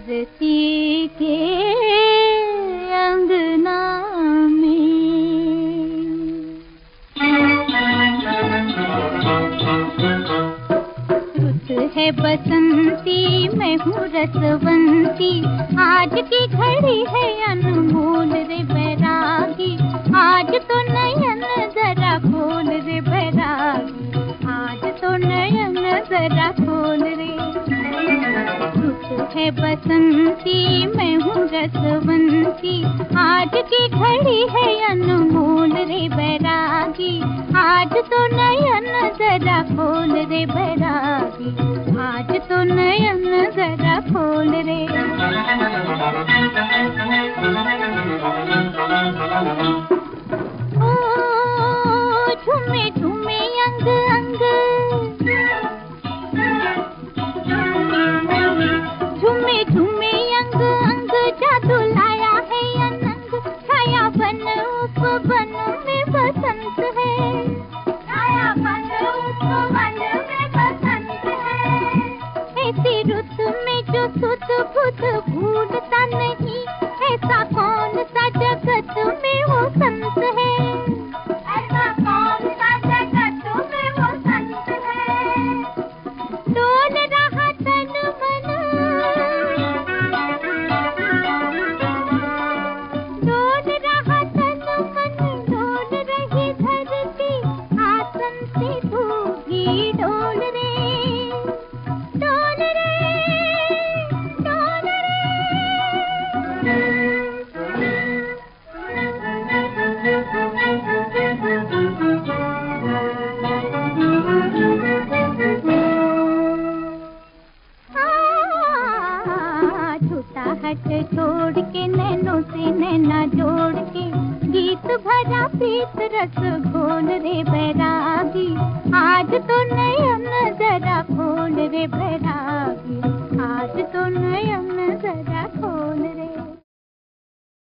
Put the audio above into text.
बरसी के अंगना में रुत है बसंती, मैं हूँ रसवंती। आज की घड़ी है अनमोल रे बैरागी, आज तो नयन जरा खोल रे बैरागी, आज तो नयन जरा खोल रे। रुत है बसंती, मैं हूँ रसवंती। आज की घड़ी है अनमोल रे बैरागी, आज तो नयन जरा खोल रे बैरागी, आज तो नयन जरा खोल रे। ओ झूमे झूमे अंग अंग, झूमे झूमे अंग अंग, जादू लाया है अनंग। छाया बन उपवन में बसंत है, छाया बन उपवन में बसंत है। ऐसी रुत में जो सुध बुध भूलता नहीं, ऐसा कौन सा जगत में वो संत है, ऐसा कौन सा जगत में वो संत है। डोल रहा तन मन, डोल रहा तन मन, डोल रही धरती। आसन से तू भी डोल रे, डोल रे, डोल रे। झूठा हट छोड़ के नैनों से नैना जोड़ के, गीत भरा प्रीत रस घोल रे बैरागी, आज तो नयन जरा खोल रे बैरागी, आज तो नयन जरा